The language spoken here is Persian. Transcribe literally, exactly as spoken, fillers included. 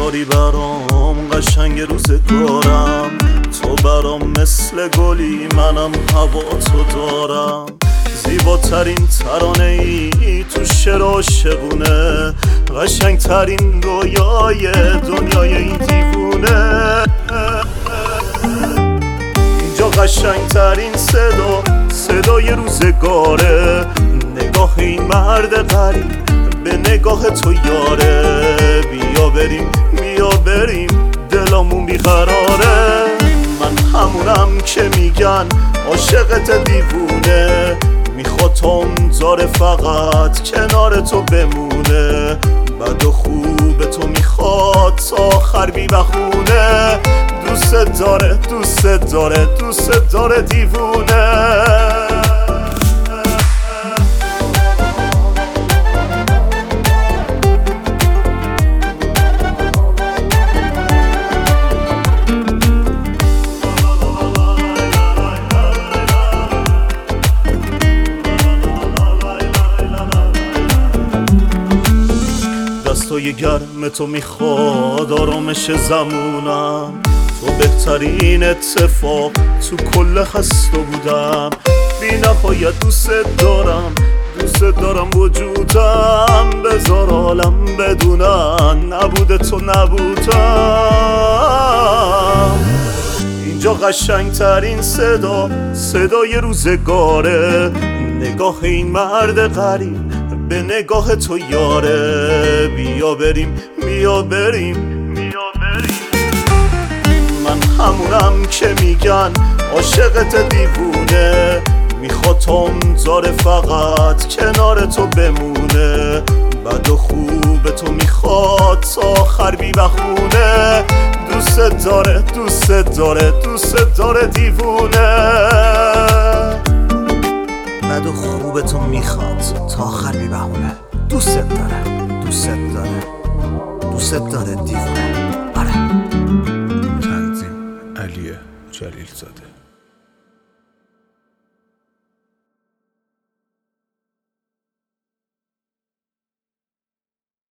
رفتاری برام قشنگ روزگارم، تو برام مثل گلی منم هوا تو دارم. زیباترین ترانه ای تو شعر عاشقونه، قشنگترین رویای دنیای این دیوونه. اینجا قشنگترین صدا صدای روزگاره، نگاه این مرد غریب به نگاه تو یاره. بیا بریم بیا بریم دلمون بیقراره، من همونم که میگن عاشقت دیوونه. میخواد تا اونزاره فقط کنار تو بمونه، بد و خوب تو میخواد تا آخر بی بخونه. دوست داره دوست داره دوست داره دیوونه. دستای گرم تو میخواد آرامش زمونم، تو بهترین اتفاق تو کل خسته بودم. بی نهایت دوست دارم دوست دارم وجودم، بذار عالم بدونن نبوده تو نبودم. اینجا قشنگترین صدا صدای روزگاره، نگاه این مرد غریب به نگاه تو یاره. بیا بریم بیا بریم بیا بریم من همونم که میگن عاشقت دیوونه. میخواد تا اونزاره فقط کنار تو بمونه، بد و خوب تو میخواد تا آخر بی بخونه. دوست داره دوست داره دوست داره دیوونه، بد و خوب تو میخواد تا آخر بی بهونه. دوست داره دوست داره دوست داره دیوونه. آره. تنظیم علی جلیل زاده.